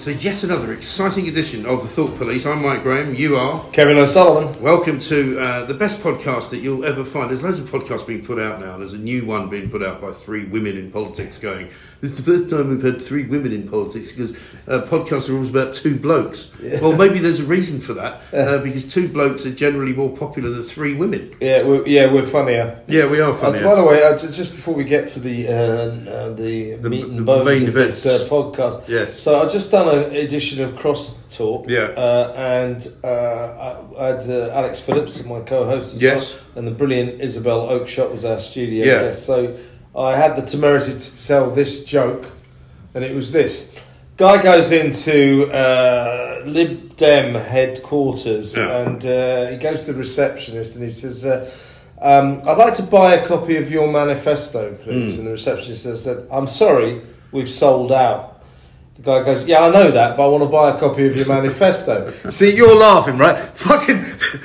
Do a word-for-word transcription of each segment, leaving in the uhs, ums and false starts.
to yet another exciting edition of the Thought Police. I'm Mike Graham, you are... Kevin O'Sullivan. Welcome to uh, the best podcast that you'll ever find. There's loads of podcasts being put out now. There's a new one being put out by three women in politics going, this is the first time we've had three women in politics because uh, podcasts are always about two blokes. Yeah. Well, maybe there's a reason for that, uh, because two blokes are generally more popular than three women. Yeah, we're, yeah, we're funnier. Yeah, we are funnier. Uh, by the way, uh, just, just before we get to the uh, uh, the, the meat and the bones main of events. this uh, podcast, yes. So I've just done an edition of Cross Talk, yeah, uh, and uh, I had uh, Alex Phillips, my co-host, as yes, well, and the brilliant Isabel Oakeshott was our studio yeah. guest. So I had the temerity to tell this joke, and it was this. Guy goes into uh, Lib Dem headquarters, yeah. and uh, he goes to the receptionist and he says, uh, um, I'd like to buy a copy of your manifesto, please. Mm. And the receptionist says, I'm sorry, we've sold out. The guy goes, yeah, I know that, but I want to buy a copy of your manifesto. See, you're laughing, right? Fucking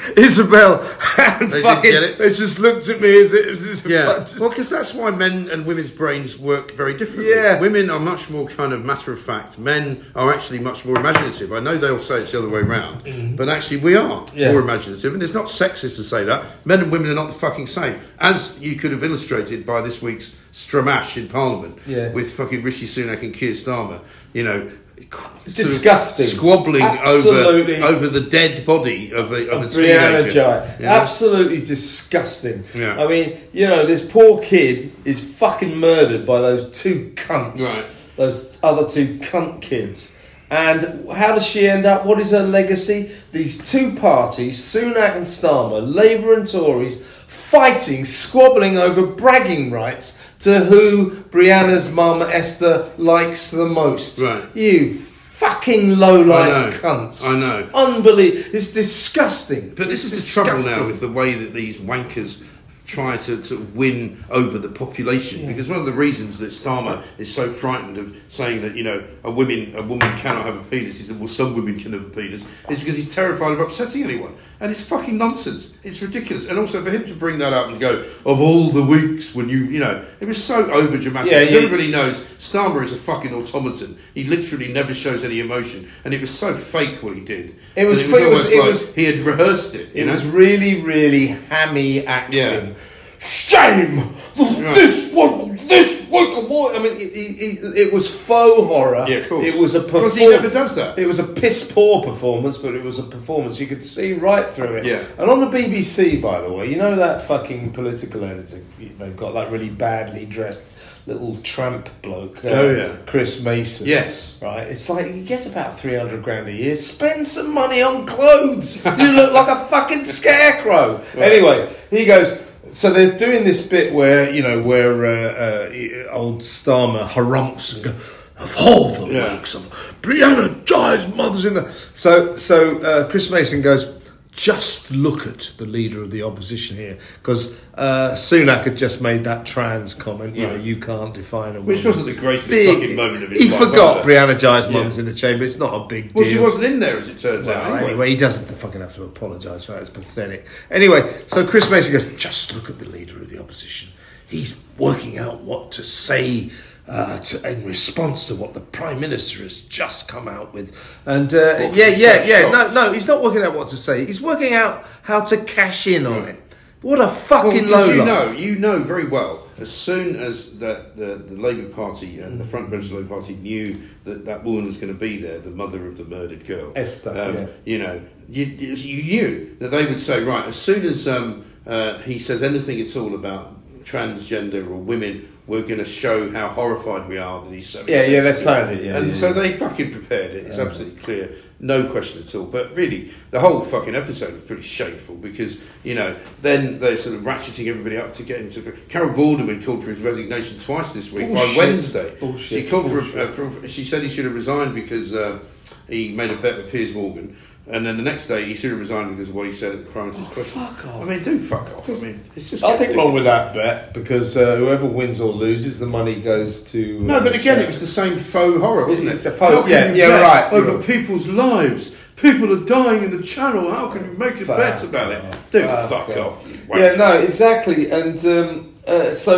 Isabel and they fucking... Get it. They just looked at me as it was... Yeah, just... well, because that's why men and women's brains work very differently. Yeah. Women are much more kind of matter-of-fact. Men are actually much more imaginative. I know they'll say it's the other way around, mm. but actually we are yeah. more imaginative. And it's not sexist to say that. Men and women are not the fucking same. As you could have illustrated by this week's Stramash in Parliament yeah. with fucking Rishi Sunak and Keir Starmer, you know, disgusting, squabbling over over the dead body of a, of a Brianna teenager. Ghey. You know? Absolutely disgusting. Yeah. I mean, you know, this poor kid is fucking murdered by those two cunts, right. those other two cunt kids. And how does she end up? What is her legacy? These two parties, Sunak and Starmer, Labour and Tories, fighting, squabbling over bragging rights to who Brianna's mum, Esther, likes the most. Right. You fucking low-life cunts. I know. Unbelievable. It's disgusting. But this it's is disgusting. the trouble now with the way that these wankers try to sort of win over the population, yeah. because one of the reasons that Starmer is so frightened of saying that, you know, a woman a woman cannot have a penis, he said, well, some women can have a penis, is because he's terrified of upsetting anyone. And it's fucking nonsense. It's ridiculous. And also for him to bring that up and go, of all the weeks when you, you know, it was so over-dramatic. Yeah, As yeah. everybody knows, Starmer is a fucking automaton. He literally never shows any emotion. And it was so fake what he did. It was, it was, it was, almost it like was he had rehearsed it. You it know? was really, really hammy acting. Yeah. Shame! Right. This one, this work of art. I mean, it, it, it was faux horror. Yeah, of course. It was a performance. Because he never does that. It was a piss poor performance, but it was a performance. You could see right through it. Yeah. And on the B B C, by the way, you know that fucking political editor? They've got that really badly dressed little tramp bloke. Uh, oh yeah, Chris Mason. Yes. Right. It's like he gets about three hundred grand a year. Spend some money on clothes. You look like a fucking scarecrow. Right. Anyway, he goes. So they're doing this bit where, you know, where uh, uh, old Starmer harumphs and goes, of all the yeah. weeks of Brianna Ghey's mother's in there. So, so uh, Chris Mason goes, just look at the leader of the opposition here. Because uh, Sunak had just made that trans comment, you right. know, you can't define a woman. Which wasn't the greatest big, fucking moment of his he life. He forgot either. Brianna Ghey's yeah. mum's in the chamber. It's not a big well, deal. Well, she wasn't in there, as it turns well, out. Anyway. anyway, he doesn't fucking have to apologise for that. It's pathetic. Anyway, so Chris Mason goes, just look at the leader of the opposition. He's working out what to say uh, to, in response to what the Prime Minister has just come out with. And uh, yeah, yeah, yeah. No, no, he's not working out what to say. He's working out how to cash in on it. What a fucking well, low you know, you know very well, as soon as the, the, the Labour Party and the front bench of the Labour Party knew that that woman was going to be there, the mother of the murdered girl, Esther, um, yeah. you know, you, you knew that they would say, right, as soon as um, uh, he says anything at all about transgender or women, we're going to show how horrified we are that he's so yeah yeah that's planned it yeah and yeah, so yeah. they fucking prepared it. It's yeah. absolutely clear, no question at all. But really, the whole fucking episode was pretty shameful because, you know, then they're sort of ratcheting everybody up to get him to. Carol Vorderman called for his resignation twice this week. Bullshit. By Wednesday. Bullshit. She called for, uh, for. She said he should have resigned because uh, he made a bet with Piers Morgan. And then the next day, he should have resigned because of what he said at the Prime Minister's oh, question. Fuck off. I mean, do fuck off. I mean, it's just. Nothing wrong with that bet because uh, whoever wins or loses, the money goes to. Uh, no, but again, it was the same faux horror, wasn't it? It's a faux. How can Yeah, you yeah, bet right. Over right. people's lives. People are dying in the Channel. How can you make a bet about it? Do fuck, fuck off. You yeah, no, exactly. And um, uh, so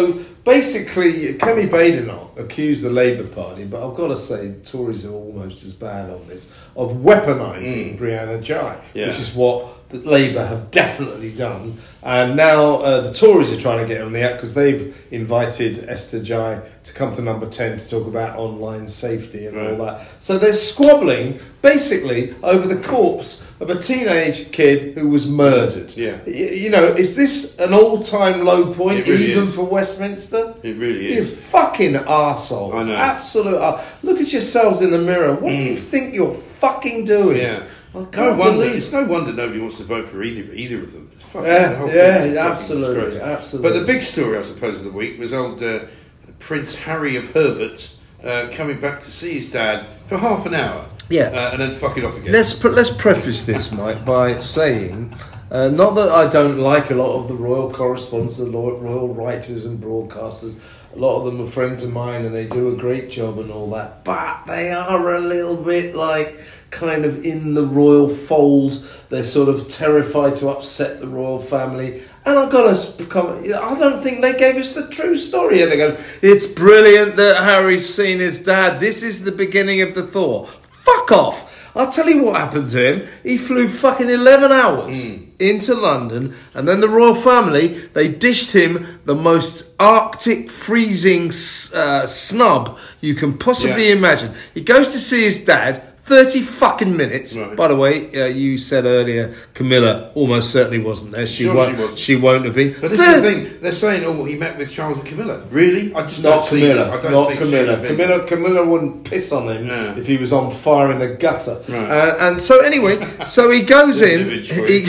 basically, Kemi Badenoch accused the Labour Party, but I've got to say, Tories are almost as bad on this, of weaponising mm. Brianna Ghey, yeah. which is what Labour have definitely done. And now uh, the Tories are trying to get on the act because they've invited Esther Ghey to come to Number ten to talk about online safety and right. all that. So they're squabbling, basically, over the corpse of a teenage kid who was murdered. Yeah. You know, is this an all-time low point, really even is. for Westminster? It really is. You fucking arseholes. I know. Absolute ar- Look at yourselves in the mirror. What mm. do you think you're fucking doing? Yeah. No wonder. It's no wonder nobody wants to vote for either either of them. It's fucking, yeah, the whole yeah, thing is absolutely, absolutely. But the big story, I suppose, of the week was old uh, Prince Harry of Herbert uh, coming back to see his dad for half an hour. Yeah, uh, and then fucking off again. Let's pre- let's preface this, Mike, by saying. Uh, not that I don't like a lot of the royal correspondents, the royal writers and broadcasters. A lot of them are friends of mine and they do a great job and all that. But they are a little bit like kind of in the royal fold. They're sort of terrified to upset the royal family. And I've got to become... I don't think they gave us the true story. And they go, it's brilliant that Harry's seen his dad. This is the beginning of the thaw. Fuck off. I'll tell you what happened to him. He flew fucking eleven hours mm. into London, and then the royal family, they dished him the most Arctic freezing uh, snub you can possibly yeah. imagine. He goes to see his dad, thirty fucking minutes. Right. By the way, uh, you said earlier, Camilla almost certainly wasn't there. She, sure won't, she, wasn't. she won't have been. But this is the thing, they're saying, oh, he met with Charles and Camilla. Really? I just not don't Camilla. see I don't not think Camilla. Camilla. Camilla wouldn't piss on him yeah. if he was on fire in the gutter. Right. Uh, and so anyway, so he goes in. He,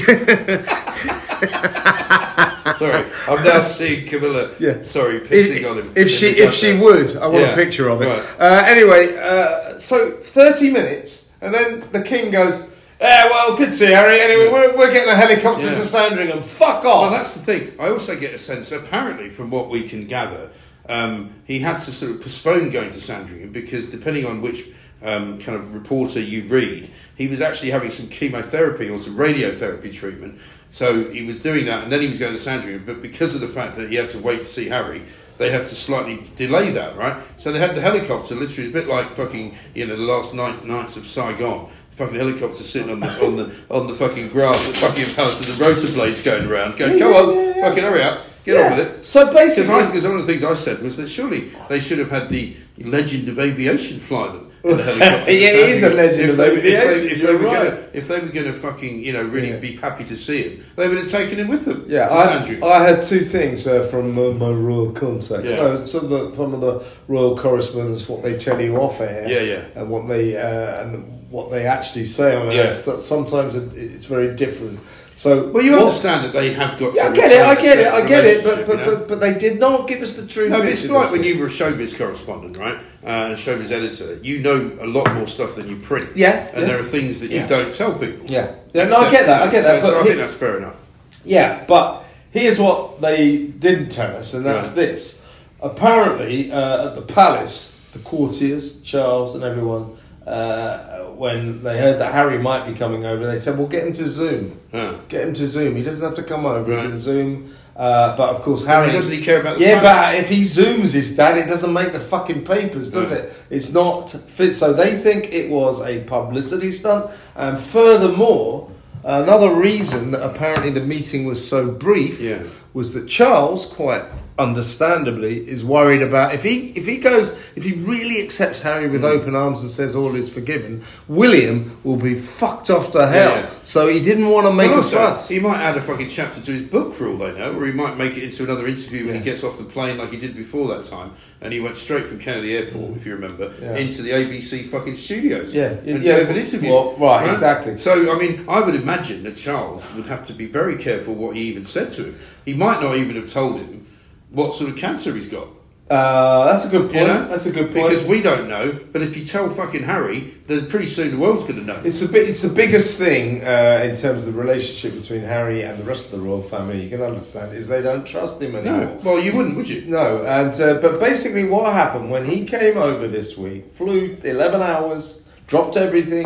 Sorry, I'm now seeing Camilla. Yeah. Sorry, pissing if, on him. If she, if she would, I want yeah. a picture of it. Right. Uh, anyway, uh, so thirty minutes, and then the king goes. Yeah, well, good to see you, Harry. Anyway, yeah. we're, we're getting a helicopter yeah. to Sandringham. Fuck off. Well, that's the thing. I also get a sense, apparently, from what we can gather, um, he had to sort of postpone going to Sandringham because depending on which um, kind of reporter you read, he was actually having some chemotherapy or some radiotherapy treatment. So he was doing that, and then he was going to Sandringham. But because of the fact that he had to wait to see Harry, they had to slightly delay that, right? So they had the helicopter, literally, it's a bit like fucking, you know, the last night nights of Saigon. Fucking helicopter sitting on the on the on the fucking grass at Buckingham Palace with the rotor blades going around, going, come on, yeah, yeah. fucking hurry up, get yeah. on with it. So basically, because one of the things I said was that surely they should have had the legend of aviation fly them in the helicopter. Yeah, it is a legend of aviation. If they were going to, if they were going to fucking, you know, really yeah. be happy to see him, they would have taken him with them. Yeah, I, I had two things uh, from uh, my royal contacts. Yeah. No, some of the some of the royal correspondents, what they tell you off air, yeah, yeah, and what they uh, and what they actually say on air. Yeah. So sometimes it, it's very different. So, well, you what, understand that they have got. Yeah, I get it. I get it. I get it. But but, you know? but but they did not give us the truth. No, but it's like when you were a showbiz correspondent, right? Uh, and showbiz editor, you know a lot more stuff than you print. Yeah, and yeah. there are things that you yeah. don't tell people. Yeah, yeah. No, I get that. I get that. So, but so I he, think that's fair enough. Yeah, but here's what they didn't tell us, and that's right. this. Apparently, uh, at the palace, the courtiers, Charles, and everyone. Uh, when they heard that Harry might be coming over, they said, well, get him to Zoom. Huh. Get him to Zoom. He doesn't have to come over. Right. He can Zoom. Uh, but, of course, Harry... Doesn't he care about the Yeah, planet? but if he Zooms his dad, it doesn't make the fucking papers, does no. it? It's not fit. So they think it was a publicity stunt. And furthermore, another reason that apparently the meeting was so brief yeah. was that Charles, quite... understandably, is worried about if he if he goes if he really accepts Harry with mm. open arms and says all is forgiven, William will be fucked off to hell. Yeah. So he didn't want to make well, a also, fuss. He might add a fucking chapter to his book for all they know, or he might make it into another interview when yeah. he gets off the plane like he did before that time, and he went straight from Kennedy Airport, mm. if you remember, yeah. into the A B C fucking studios. Yeah, and yeah, gave an interview. Well, right, right, exactly. So I mean, I would imagine that Charles would have to be very careful what he even said to him. He might not even have told him what sort of cancer he's got. Uh, that's a good point. You know? That's a good point. Because we don't know, but if you tell fucking Harry, then pretty soon the world's going to know. It's a bit. It's the biggest thing uh, in terms of the relationship between Harry and the rest of the royal family. You can understand is they don't trust him anymore. No. Well, you wouldn't, would you? No. And uh, but basically, what happened when he came over this week? Flew eleven hours, dropped everything.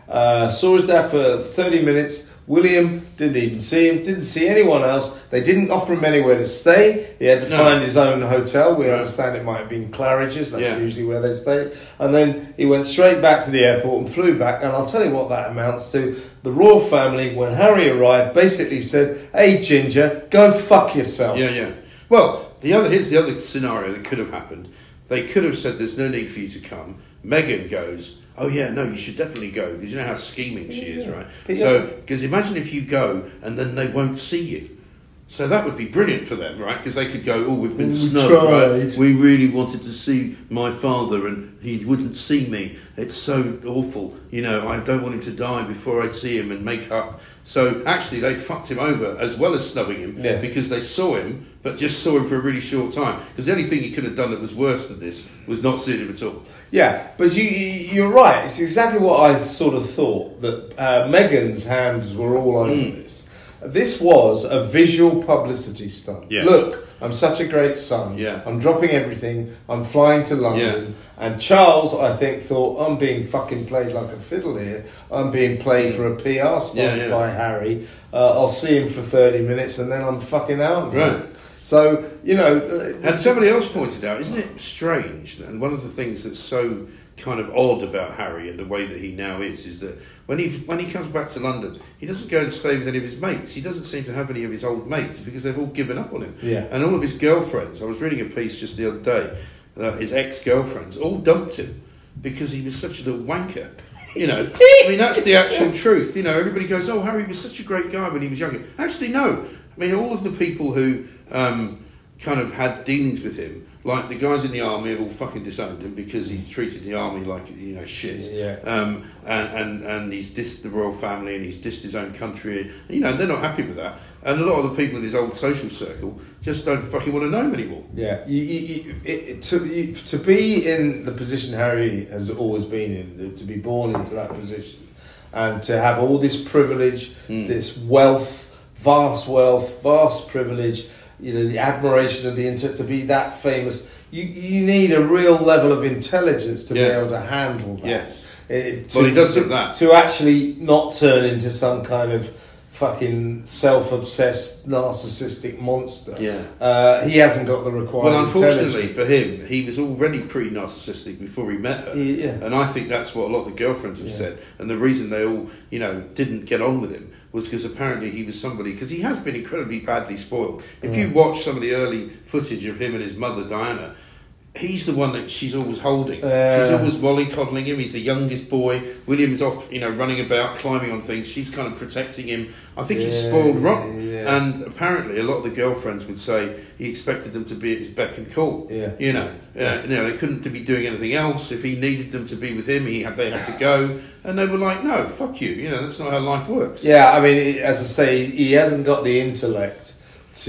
Uh, saw his dad for thirty minutes. William didn't even see him, didn't see anyone else. They didn't offer him anywhere to stay. He had to no. find his own hotel. We right. understand it might have been Claridge's, that's yeah. usually where they stay. And then he went straight back to the airport and flew back. And I'll tell you what that amounts to. The royal family, when Harry arrived, basically said, "Hey, Ginger, go fuck yourself." Yeah, yeah. Well, the other here's the other scenario that could have happened. They could have said, "There's no need for you to come." Meghan goes, "Oh yeah, no, you should definitely go," because you know how scheming she is, right? But so, because yeah. imagine if you go and then they won't see you. So that would be brilliant for them, right? Because they could go, "Oh, we've been we snubbed, right? We really wanted to see my father and he wouldn't see me. It's so awful. You know, I don't want him to die before I see him and make up." So actually they fucked him over as well as snubbing him yeah. because they saw him, but just saw him for a really short time. Because the only thing he could have done that was worse than this was not seeing him at all. Yeah, but you, you're right. It's exactly what I sort of thought, that uh, Meghan's hands were all over mm. this. This was a visual publicity stunt. Yeah. Look, I'm such a great son. Yeah. I'm dropping everything. I'm flying to London. Yeah. And Charles, I think, thought, I'm being fucking played like a fiddle here. I'm being played for a P R stunt yeah, yeah. by Harry. Uh, I'll see him for thirty minutes and then I'm fucking out. Right. So, you know... And somebody else pointed out, isn't it strange, and one of the things that's so kind of odd about Harry and the way that he now is, is that when he when he comes back to London, he doesn't go and stay with any of his mates. He doesn't seem to have any of his old mates because they've all given up on him. Yeah. And all of his girlfriends, I was reading a piece just the other day, that his ex-girlfriends all dumped him because he was such a little wanker. You know, I mean, that's the actual truth. You know, everybody goes, "Oh, Harry was such a great guy when he was younger." Actually, no. I mean, all of the people who um, kind of had dealings with him, like the guys in the army, have all fucking disowned him because he's treated the army like, you know, shit. Yeah. Um, and, and, and he's dissed the royal family and he's dissed his own country. And, you know, they're not happy with that. And a lot of the people in his old social circle just don't fucking want to know him anymore. Yeah. You, you, you, it, to, you, to be in the position Harry has always been in, to be born into that position, and to have all this privilege, mm. this wealth, vast wealth, vast privilege, you know, the admiration of the internet, to be that famous, you you need a real level of intelligence to yeah. be able to handle that. Yes. It, to, well, he does to, have that. To actually not turn into some kind of fucking self-obsessed, narcissistic monster. Yeah. Uh, he hasn't got the required Well, unfortunately for him, he was already pre-narcissistic before he met her. Yeah. And I think that's what a lot of the girlfriends have yeah. said. And the reason they all, you know, didn't get on with him was because apparently he was somebody, because he has been incredibly badly spoiled. If yeah. you watch some of the early footage of him and his mother, Diana, he's the one that she's always holding. Uh, she's always mollycoddling him. He's the youngest boy. William's off, you know, running about, climbing on things. She's kind of protecting him. I think yeah, he's spoiled rotten. Yeah. And apparently a lot of the girlfriends would say he expected them to be at his beck and call. Yeah. You know, uh, you know, they couldn't be doing anything else. If he needed them to be with him, he had, they had to go. And they were like, no, fuck you. You know, that's not how life works. Yeah, I mean, as I say, he hasn't got the intellect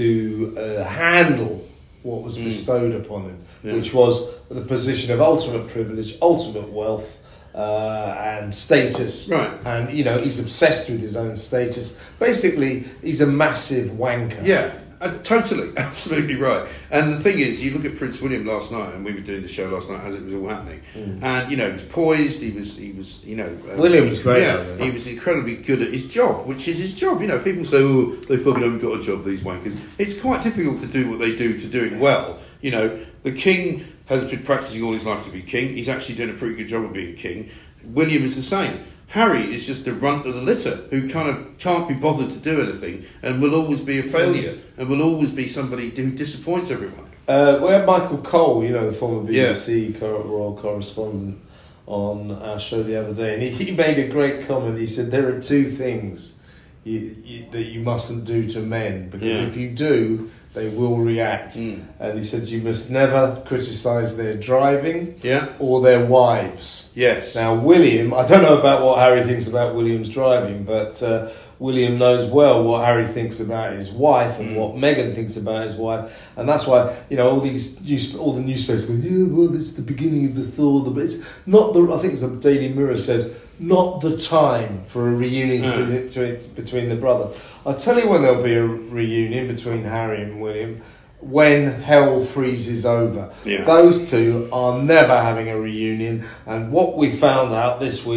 to uh, handle what was bestowed mm. upon him, yeah. which was the position of ultimate privilege, ultimate wealth, uh, and status. Right. And, you know, he's obsessed with his own status. Basically, he's a massive wanker. Yeah, uh, totally, absolutely right. And the thing is, you look at Prince William last night, and we were doing the show last night as it was all happening, mm. and, you know, he was poised, he was, he was, you know... Um, William was great. Yeah, he was incredibly good at his job, which is his job. You know, people say, oh, they fucking haven't got a job, these wankers. It's quite difficult to do what they do to do it well. You know, the king has been practising all his life to be king. He's actually doing a pretty good job of being king. William is the same. Harry is just the runt of the litter who kind of can't be bothered to do anything and will always be a failure and will always be somebody who disappoints everyone. Uh, we had Michael Cole, you know, the former B B C yeah. royal correspondent, on our show the other day, and he, he made a great comment. He said, there are two things you, you, that you mustn't do to men, because yeah. if you do, they will react. Mm. And he said you must never criticise their driving yeah. or their wives. Yes. Now, William, I don't know about what Harry thinks about William's driving, but uh, William knows well what Harry thinks about his wife and mm. what Meghan thinks about his wife. And that's why, you know, all these news, all the newspapers go, yeah, well, it's the beginning of the thaw. But it's not the, I think it's the Daily Mirror said, not the time for a reunion mm. between, between the brother. I'll tell you when there'll be a reunion between Harry and William, when hell freezes over. Yeah. Those two are never having a reunion, and what we found out this week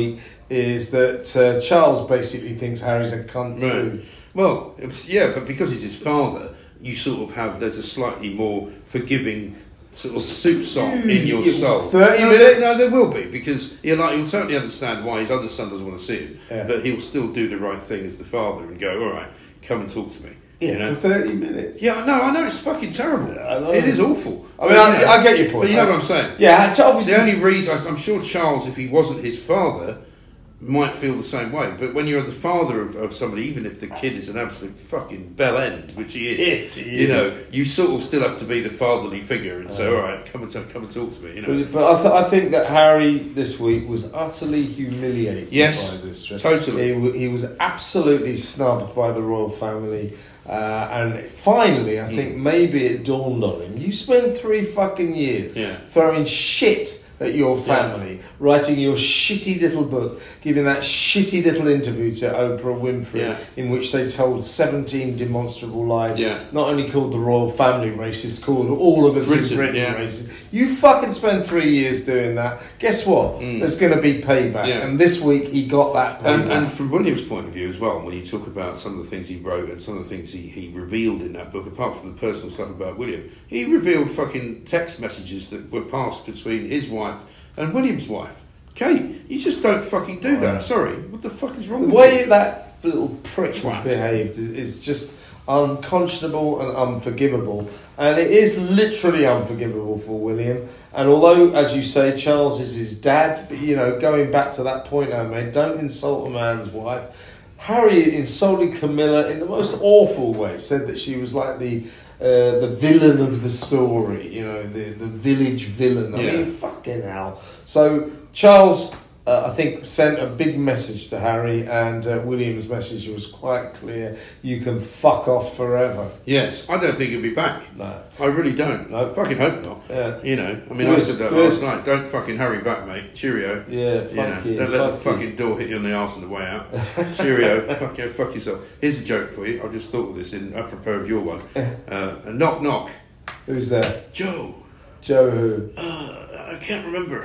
is that uh, Charles basically thinks Harry's a cunt Right. too. Well, it was- yeah, but because he's his father, you sort of have there's a slightly more forgiving sort of soup song in your Yeah, soul. thirty no, minutes? There, no, there will be because he'll like he'll certainly understand why his other son doesn't want to see him, Yeah. but he'll still do the right thing as the father and go, all right, come and talk to me. Yeah, you know? for thirty minutes. Yeah, no, I know it's fucking terrible. I know. It is awful. I mean, But, I, you know, I get your point. But you know what I'm saying? Yeah, obviously. The only reason I'm sure Charles, if he wasn't his father, might feel the same way. But when you're the father of, of somebody, even if the kid is an absolute fucking bell end, which he is, Yes, he you is. know, you sort of still have to be the fatherly figure and say, all right, come and talk, come and talk to me. You know, But, but I, th- I think that Harry this week was utterly humiliated Yes, by this. totally. He, w- he was absolutely snubbed by the royal family. Uh, and finally, I think maybe it dawned on him. You spend three fucking years Yeah. throwing shit at your family, writing your shitty little book, giving that shitty little interview to Oprah Winfrey, Yeah. in which they told seventeen demonstrable lies. Yeah. Not only called the royal family racist, called all of us Britain, in Britain yeah. racist. You fucking spend three years doing that. Guess what? Mm. There's going to be payback. Yeah. And this week he got that payback. And, and from William's point of view as well, when you talk about some of the things he wrote and some of the things he, he revealed in that book, apart from the personal stuff about William, he revealed fucking text messages that were passed between his wife and William's wife. Kate, you just don't fucking do that. Right. Sorry. What the fuck is wrong The with way you? that little prick Twat. has behaved is, is just unconscionable and unforgivable. And it is literally unforgivable for William. And although, as you say, Charles is his dad, but, you know, going back to that point I made, don't insult a man's wife. Harry insulted Camilla in the most awful way, said that she was like the uh, the villain of the story, you know, the, the village villain. I Yeah. mean, fucking hell. So Charles, uh, I think, sent a big message to Harry, and uh, William's message was quite clear. You can fuck off forever. Yes, I don't think he'll be back. No. I really don't. No. I fucking hope not. Yeah. You know, I mean, I Good, said that good. last night. Don't fucking hurry back, mate. Cheerio. Yeah, You fuck know, you. don't let the fuck you. fucking door hit you on the arse on the way out. Cheerio. Fuck you, fuck yourself. Here's a joke for you. I just thought of this in apropos of your one. Uh, a knock knock. Who's that? Joe. Joe who? Uh, I can't remember.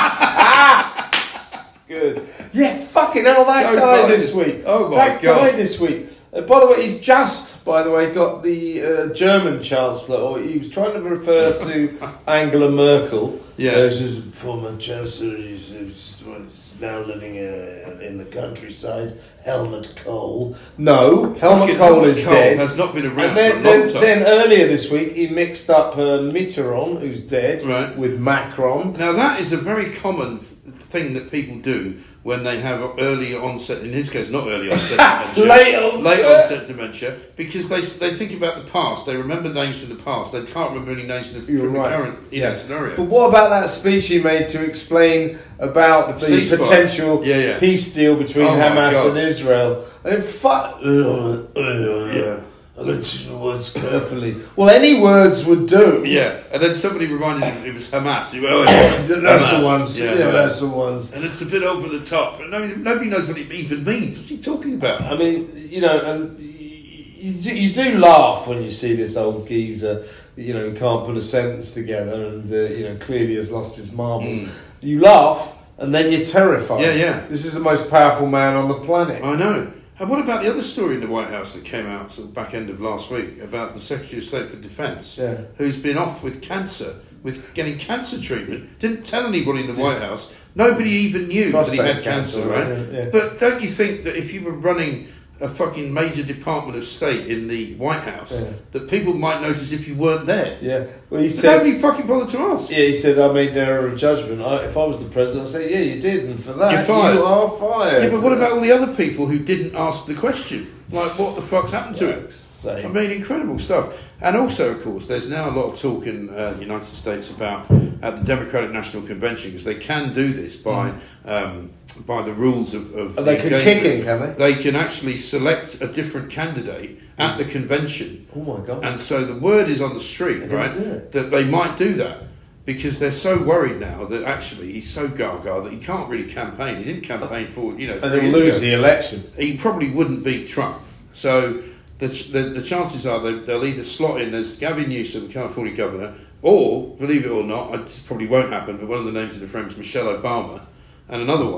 Good. Yeah, fucking hell, that Joe guy Biden. this week. Oh my that God. guy this week. Uh, by the way, he's just, by the way, got the uh, German Chancellor, or he was trying to refer to Angela Merkel. Yeah. Uh, she's a former Chancellor, he's, he's, he's now living uh, in the countryside. Helmut Kohl. No, Helmut Fucking Kohl Helmut is Kohl dead. has not been around And then, for a long then, time. then earlier this week, he mixed up uh, Mitterrand, who's dead, Right. with Macron. Now that is a very common f- thing that people do when they have early onset. In his case, not early onset dementia, Late onset. late onset dementia, because they they think about the past. They remember names from the past. They can't remember any names from the, You're from right. the current you know, scenario. But what about that speech he made to explain about the Ceasefire. potential Yeah, yeah. peace deal between Oh my Hamas God. and Israel? And fuck. Uh, uh, Yeah. I'm going to choose my words carefully. Well, any words would do. Yeah, and then somebody reminded him it was Hamas. He went, oh, yeah, That's Hamas. the ones. Yeah, Yeah, right. that's the ones. And it's a bit over the top. And nobody, nobody knows what it even means. What's he talking about? I mean, you know, and you do, you do laugh when you see this old geezer, you know, who can't put a sentence together and, uh, you know, clearly has lost his marbles. Mm. You laugh and then you're terrified. Yeah, yeah. This is the most powerful man on the planet. I know. And what about the other story in the White House that came out sort of back end of last week about the Secretary of State for Defence, Yeah. who's been off with cancer, with getting cancer treatment, didn't tell anybody in the White House. Nobody even knew that he Prostate had cancer, cancer, right? yeah, yeah. But don't you think that if you were running a fucking major Department of State in the White House, Yeah. that people might notice if you weren't there? Yeah. Well, he But said. nobody fucking bothered to ask. Yeah, he said I made an error of judgment. I, if I was the president, I'd say, yeah, you did, and for that, You're fired. you are fired. Yeah, but what about all the other people who didn't ask the question? Like, what the fuck's happened to it? Same. I mean, incredible stuff. And also, of course, there's now a lot of talk in uh, the United States about at the Democratic National Convention, because they can do this by um, by the rules of. of And they the can engagement. kick him, can they? They can actually select a different candidate at the convention, Oh my god. and so the word is on the street, They're gonna right, do it. that they might do that. Because they're so worried now that actually he's so gaga that he can't really campaign. He didn't campaign for, you know, and three he'll years lose ago. the election. He probably wouldn't beat Trump. So the the, the chances are they, they'll either slot in as Gavin Newsom, California governor, or, believe it or not, it probably won't happen, but one of the names of the friends, Michelle Obama, and another one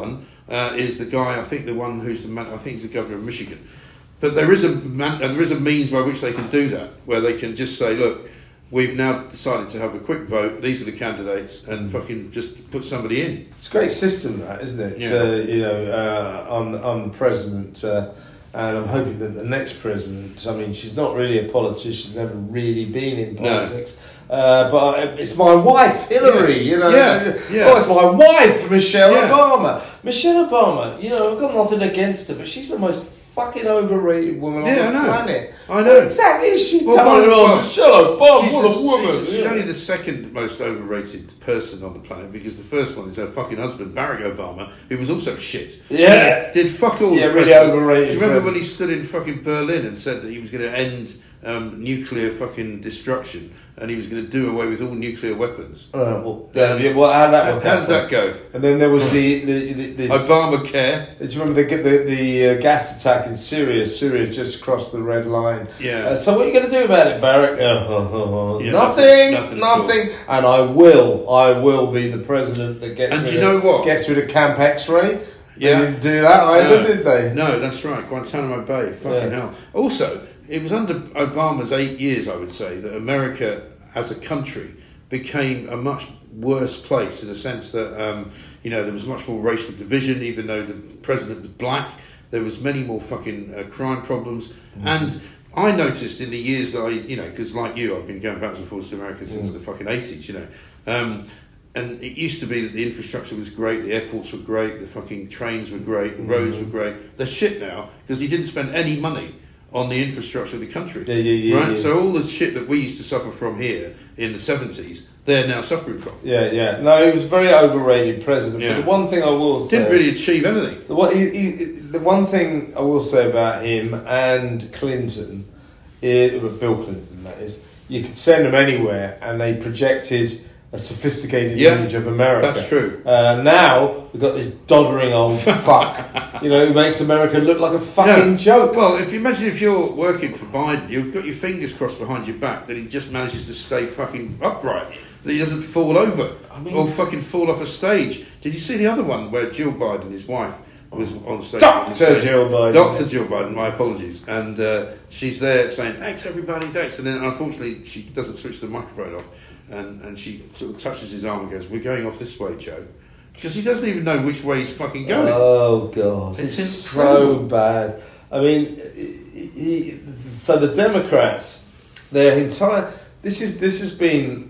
uh, is the guy. I think the one who's the man. I think he's the governor of Michigan. But there is a man, and there is a means by which they can do that, where they can just say, look, we've now decided to have a quick vote. These are the candidates, and fucking just put somebody in. It's a great system, that, isn't it? Yeah. So, you know, uh, I'm, I'm the president, uh, and I'm hoping that the next president, I mean, she's not really a politician, never really been in politics. No. Uh, but it's my wife, Hillary, yeah. you know. Yeah. Yeah. Oh, it's my wife, Michelle yeah. Obama. Michelle Obama, you know, I've got nothing against her, but she's the most fucking overrated woman yeah, on the I know. planet. I know. What exactly is she well, done? well, Oh, Michelle Obama, she's what a, a woman. She's, she's yeah. only the second most overrated person on the planet, because the first one is her fucking husband, Barack Obama, who was also shit. Yeah. Did fuck all. Yeah, the really president. overrated. Do you remember president. when he stood in fucking Berlin and said that he was going to end um, nuclear fucking destruction, and he was going to do away with all nuclear weapons? Uh, well, uh, yeah, well, how that How, would how does that go? And then there was the, the, the this, Obamacare. do you remember the the, the uh, gas attack in Syria? Syria just crossed the red line. Yeah. Uh, so what are you going to do about it, Barack? Uh, Yeah, nothing, nothing, nothing. nothing And I will, I will be the president that gets. And rid do you know of, what? Gets rid of Camp X-ray. Yeah. They didn't do that either, No. did they? No, that's right. Guantanamo Bay. Fucking Yeah. hell. Also, it was under Obama's eight years, I would say, that America as a country became a much worse place, in the sense that um, you know, there was much more racial division. Even though the president was black, there was many more fucking uh, crime problems. Mm-hmm. And I noticed in the years that I, you know, because like you, I've been going backwards and forwards to America since mm. the fucking eighties, you know. Um, and it used to be that the infrastructure was great, the airports were great, the fucking trains were great, the roads mm-hmm. were great. They're shit now because he didn't spend any money on the infrastructure of the country. Yeah, yeah, yeah, right? yeah. So all the shit that we used to suffer from here in the seventies, they're now suffering from. Yeah, yeah. No, he was a very overrated president. Yeah. But the one thing I will say... Didn't really achieve anything. The one, he, he, the one thing I will say about him and Clinton, is, Bill Clinton, that is, you could send them anywhere and they projected a sophisticated Yeah, image of America. That's true. Uh, now we've got this doddering old fuck, you know, who makes America look like a fucking Yeah. joke. Well, if you imagine if you're working for Biden, you've got your fingers crossed behind your back that he just manages to stay fucking upright, that he doesn't fall over I mean- or fucking fall off a stage. Did you see the other one where Jill Biden, his wife, was on stage? Doctor Jill Biden. Doctor Jill Biden, my apologies. And uh, she's there saying, thanks everybody, thanks. And then unfortunately she doesn't switch the microphone off. And, and she sort of touches his arm and goes, we're going off this way, Joe. Because he doesn't even know which way he's fucking going. Oh, God. It's It's, so incredible. bad. I mean, he, he, so the Democrats, their entire... This is this has been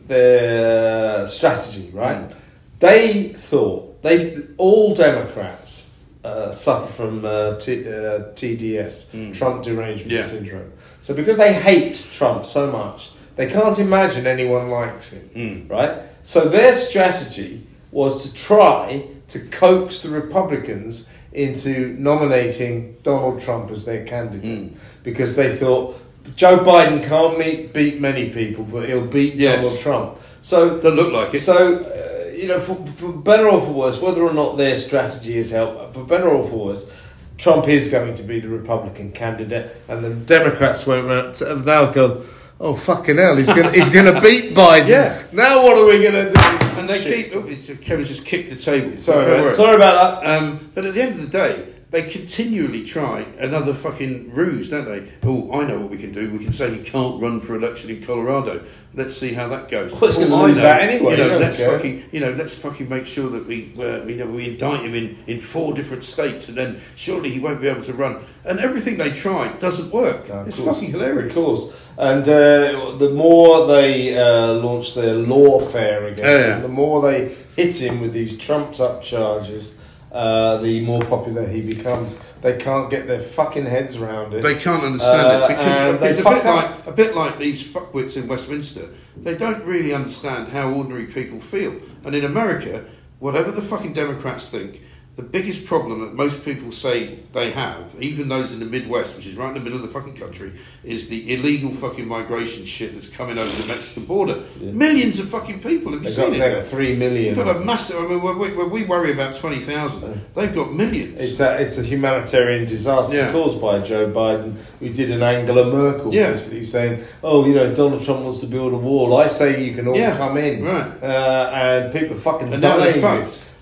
their strategy, right? Mm. They thought... they all Democrats uh, suffer from uh, T, uh, T D S, Mm. Trump Derangement Yeah. Syndrome. So because they hate Trump so much, they can't imagine anyone likes him. Mm. Right? So their strategy was to try to coax the Republicans into nominating Donald Trump as their candidate. Mm. Because they thought, Joe Biden can't meet, beat many people, but he'll beat Yes. Donald Trump. So, Doesn't look like it. so uh, you know, for, for better or for worse, whether or not their strategy has helped, for better or for worse, Trump is going to be the Republican candidate, and the Democrats won't have now gone, oh fucking hell, he's going he's going to beat Biden. Yeah. Now what are we going to do? And they Shit. keep... Oh, it's, Kevin's just kicked the table. Sorry, Don't mate. worry. Sorry about that. Um, but at the end of the day, they continually try another fucking ruse, don't they? Oh, I know what we can do. We can say he can't run for election in Colorado. Let's see how that goes. Well, he's gonna I lose know, that anyway, You know, you don't let's care. fucking, you know, let's fucking make sure that we, uh, you know, we indict him in, in four different states, and then surely he won't be able to run. And everything they try doesn't work. No, of it's course. fucking hilarious. Of course. And uh, the more they uh, launch their lawfare against Oh, yeah. him, the more they hit him with these trumped-up charges, uh, the more popular he becomes. They can't get their fucking heads around it. They can't understand Uh, it because and they it's a fucked bit, up. like, a bit like these fuckwits in Westminster. They don't really understand how ordinary people feel. And in America, whatever the fucking Democrats think, the biggest problem that most people say they have, even those in the Midwest, which is right in the middle of the fucking country, is the illegal fucking migration shit that's coming over the Mexican border. Yeah. Millions of fucking people. Have you They've seen got it? like there? three million. You've got a massive... I mean, when we, when we worry about twenty thousand, they've got millions. It's a, it's a humanitarian disaster Yeah. caused by Joe Biden, who did an Angela Merkel, Yeah. basically saying, oh, you know, Donald Trump wants to build a wall. I say you can all Yeah, come in. right. Uh, and people are fucking And now they're dying. fucked.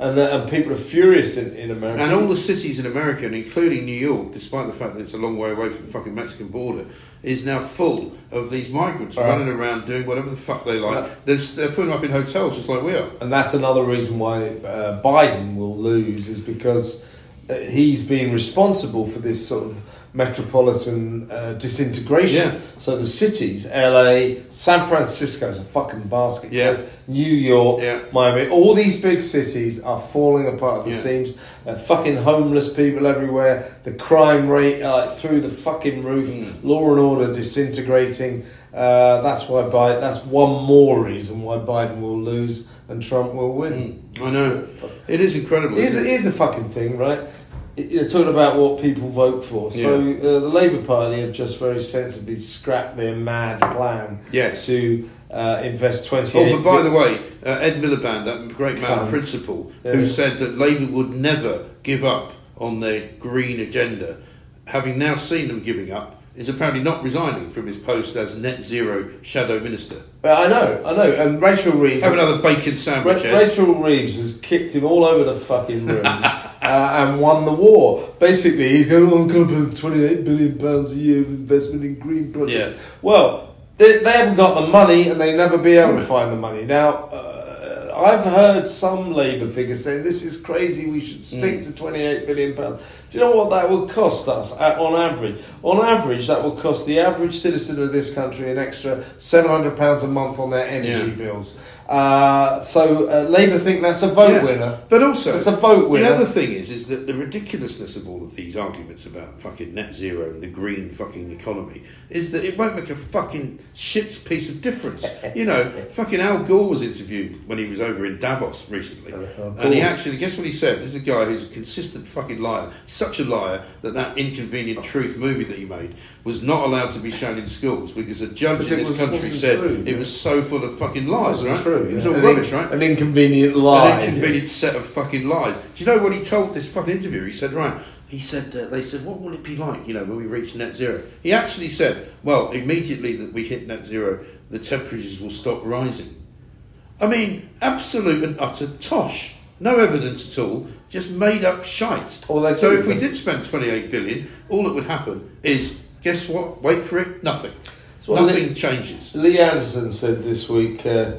and uh, and people are furious in, in America. And all the cities in America, and including New York, despite the fact that it's a long way away from the fucking Mexican border, is now full of these migrants right. running around doing whatever the fuck they like. Yeah. They're, they're putting them up in hotels just like we are. And that's another reason why uh, Biden will lose, is because uh, he's been responsible for this sort of metropolitan uh, disintegration. Yeah. So the cities, L A, San Francisco is a fucking basket. Yeah. New York, yeah. Miami, all these big cities are falling apart at the yeah. seams. Uh, fucking homeless people everywhere. The crime rate uh, through the fucking roof. Mm. Law and order disintegrating. Uh, that's why Biden. That's one more reason why Biden will lose and Trump will win. Mm. I know. It is incredible. It is, it is a fucking thing, right? You're talking about what people vote for. So yeah. uh, the Labour Party have just very sensibly scrapped their mad plan yes. to uh, invest twenty-eight. Oh, but by the way, uh, Ed Miliband, that great man of principle, yeah. who said that Labour would never give up on their green agenda, having now seen them giving up, is apparently not resigning from his post as net zero shadow minister. Uh, I know, I know. And Rachel Reeves... Have another bacon sandwich, Ra- Rachel Reeves has kicked him all over the fucking room uh, and won the war. Basically, he's going, oh, I'm going to put twenty-eight billion pounds a year of investment in green projects. Yeah. Well, they, they haven't got the money and they never be able to find the money. Now, uh, I've heard some Labour figures saying this is crazy, we should stick mm. to twenty-eight billion pounds. Do you know what that would cost us at, on average? On average, that would cost the average citizen of this country an extra seven hundred pounds a month on their energy yeah. bills. Uh, so uh, Labour think that's a vote yeah. winner. But also, it's a vote winner. The other thing is, is that the ridiculousness of all of these arguments about fucking net zero and the green fucking economy is that it won't make a fucking shit's piece of difference. You know, fucking Al Gore was interviewed when he was over in Davos recently, uh, and he actually, guess what he said? This is a guy who's a consistent fucking liar. Such a liar that that Inconvenient Truth movie that he made was not allowed to be shown in schools because a judge in this was, country said true, it yeah. was so full of fucking lies, right? True, it was yeah. all an rubbish, in, right? An inconvenient lie. An inconvenient set of fucking lies. Do you know what he told this fucking interviewer? He said, right, he said, uh, they said, what will it be like, you know, when we reach net zero? He actually said, well, immediately that we hit net zero, the temperatures will stop rising. I mean, absolute and utter tosh. No evidence at all, just made up shite. Well, so if we did spend twenty-eight billion, all that would happen is, guess what? Wait for it, nothing. Nothing Lee, changes. Lee Anderson said this week, uh,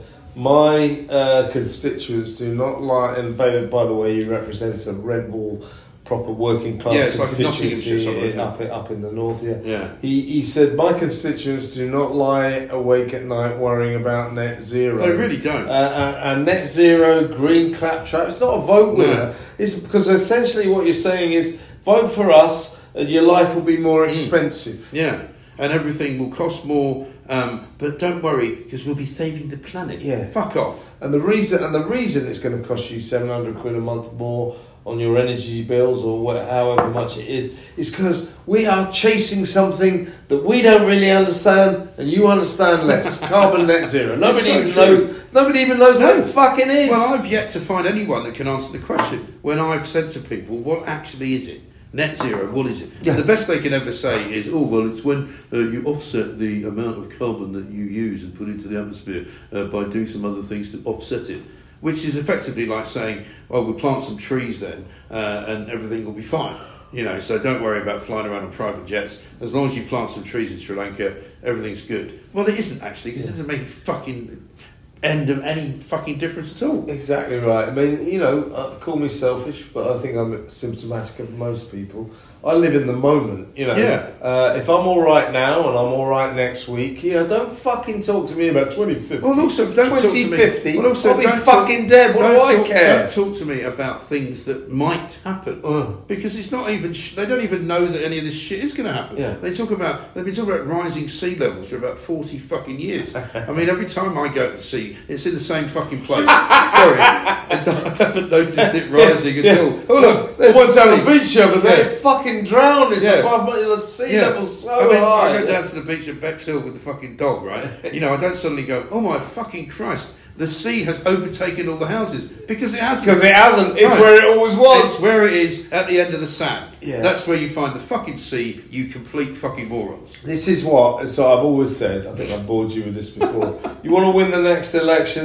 my uh, constituents do not like, and by, by the way, he represents a red wall, proper working class yeah, it's constituency like in, up, up in the north. Yeah, yeah. He he said my constituents do not lie awake at night worrying about net zero. They really don't. Uh, and, and net zero, green claptrap. It's not a vote winner. No. It's because essentially what you're saying is vote for us, and your life will be more expensive. Mm. Yeah, and everything will cost more. Um, but don't worry, because we'll be saving the planet. Yeah, fuck off. And the reason and the reason it's going to cost you seven hundred quid a month more on your energy bills or what, however much it is, is because we are chasing something that we don't really understand and you understand less. Carbon net zero. Nobody so even true. knows. Nobody even knows no. what it fucking is. Well, I've yet to find anyone that can answer the question when I've said to people, what actually is it? Net zero, what is it? Yeah. The best they can ever say is, oh, well, it's when uh, you offset the amount of carbon that you use and put into the atmosphere uh, by doing some other things to offset it. Which is effectively like saying, well, we'll plant some trees then uh, and everything will be fine. You know, so don't worry about flying around on private jets. As long as you plant some trees in Sri Lanka, everything's good. Well, it isn't actually, because yeah. it doesn't make a fucking end of any fucking difference at all. Exactly right. I mean, you know, uh, call me selfish, but I think I'm symptomatic of most people. I live in the moment, you know. Yeah. Uh, if I'm all right now and I'm all right next week, you know, don't fucking talk to me about twenty fifty. Well, also, don't twenty fifty. Well, also, I'll be don't fucking talk, dead. What do I talk, care? Don't talk to me about things that might happen uh. because it's not even. Sh- they don't even know that any of this shit is going to happen. Yeah. They talk about. They've been talking about rising sea levels for about forty fucking years. I mean, every time I go to the sea, it's in the same fucking place. Sorry, I, don't, I haven't noticed it rising yeah. at all. Oh look, there's one down the beach over there. Yeah. Fucking drowned. It's yeah. above the sea yeah. level so I mean, high. I go down to the beach at Bexhill with the fucking dog, right? You know, I don't suddenly go, oh my fucking Christ, the sea has overtaken all the houses. Because it hasn't. Because it hasn't. It's right. where it always was. It's where it is at the end of the sand. Yeah. That's where you find the fucking sea, you complete fucking morons. This is what, so I've always said, I think I've bored you with this before. You want to win the next election?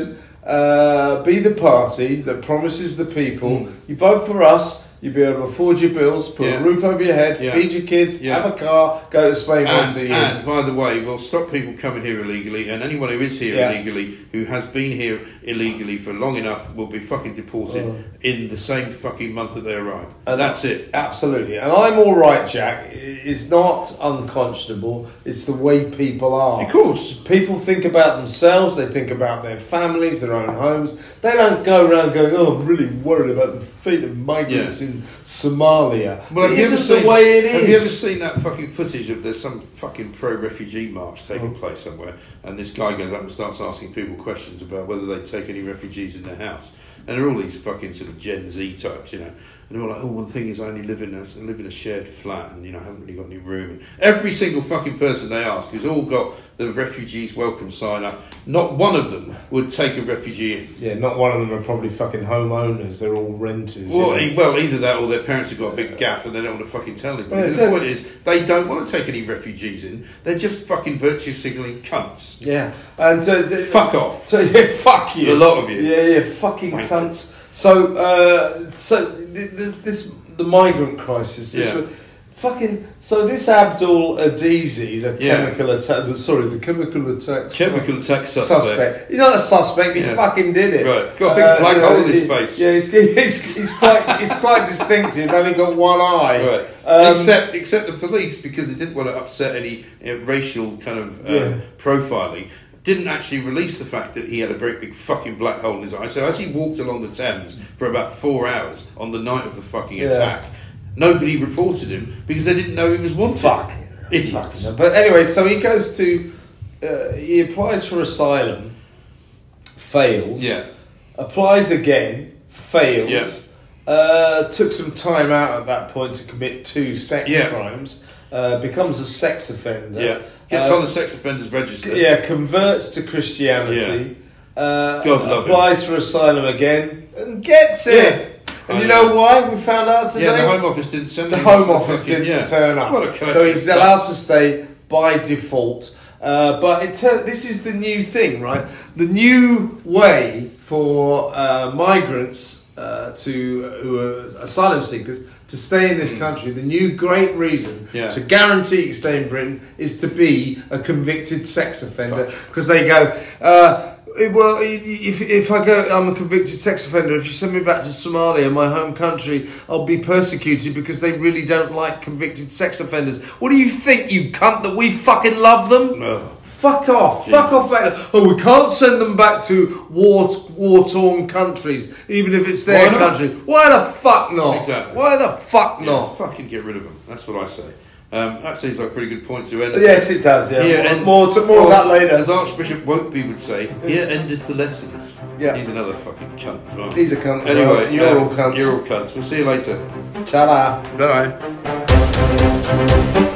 uh, be the party that promises the people, Mm. you vote for us, you'll be able to afford your bills, put Yeah. a roof over your head, Yeah. feed your kids, Yeah. have a car, go to Spain once a And, year. and by the way, we'll stop people coming here illegally, and anyone who is here Yeah. illegally, who has been here illegally for long enough, will be fucking deported Oh. in the same fucking month that they arrive. And And that's it. Absolutely. And I'm all right, Jack. It's not unconscionable. It's the way people are. Of course. People think about themselves. They think about their families, their own homes. They don't go around going, oh, I'm really worried about the fate of migrants Yeah. in Somalia. Well, it have you ever isn't the seen- way it is. Have you ever seen that fucking footage of there's some fucking pro-refugee march taking Oh. place somewhere, and this guy goes up and starts asking people questions about whether they take any refugees in their house, and they're all these fucking sort of Gen Z types, you know, and they're all like, oh, well, the thing is, I only live in a I live in a shared flat, and you know, I haven't really got any room. And every single fucking person they ask has all got the refugees welcome sign up. Not one of them would take a refugee in. Yeah, not one of them are probably fucking homeowners. They're all renters. you Well, know. e- well, either that or their parents have got a big gaff and they don't want to fucking tell anybody. Yeah, the yeah. point is, they don't want to take any refugees in. They're just fucking virtue signalling cunts. Yeah. And uh, th- Fuck off. So, yeah, fuck you. A lot of you. Yeah, yeah, fucking Wankers. cunts. So, uh, so th- th- this the migrant crisis. This Yeah. was, fucking. So this Abdul Adizi, the Yeah. chemical attack. The, sorry, the chemical attack. Chemical attack suspect. suspect. He's not a suspect. He Yeah. fucking did it. Right. Got a big black hole in his he- face. Yeah, he's, he's, he's quite. It's quite distinctive. Only got one eye. Right. Um, except, except the police, because they didn't want to upset any uh, racial kind of uh, Yeah. profiling, didn't actually release the fact that he had a very big fucking black hole in his eye. So as he walked along the Thames for about four hours on the night of the fucking Yeah. attack, nobody reported him because they didn't know he was wanted. Fuck. Idiots. Fuck. But anyway, so he goes to. Uh, he applies for asylum. Fails. Yeah. Applies again, fails. Yeah. Uh, took some time out at that point to commit two sex Yeah. crimes. Uh, becomes a sex offender. Yeah. Gets Uh, on the sex offenders register. Yeah, converts to Christianity. Uh, God love him. applies for asylum again and gets it. Yeah. And I you know. know why? We found out today. Yeah, the Home Office didn't send The him. Home to Office fucking- didn't yeah. turn up. What a collection So he's of allowed cunts. to stay by default. Uh, but it tur- this is the new thing, right? The new way for uh, migrants uh, to who are asylum seekers to stay in this country. The new great reason Yeah. to guarantee you stay in Britain is to be a convicted sex offender, because they go. Uh, Well, if if I go, I'm a convicted sex offender. If you send me back to Somalia, my home country, I'll be persecuted because they really don't like convicted sex offenders. What do you think, you cunt, that we fucking love them? No. Fuck off! Jesus. Fuck off back. Oh, we can't send them back to war war-torn countries, even if it's their Why not? country. Why the fuck not? Exactly. Why the fuck Yeah, not? fucking get rid of them. That's what I say. Um, that seems like a pretty good point to end. Yes, it does. Yeah, Here more, end- more, to, more of or, that later. As Archbishop Wokeby would say, here endeth the lesson. Yeah. He's another fucking cunt as well. He's a cunt as Anyway, well. You're um, all cunts. You're all cunts. We'll see you later. Ta-da. Bye.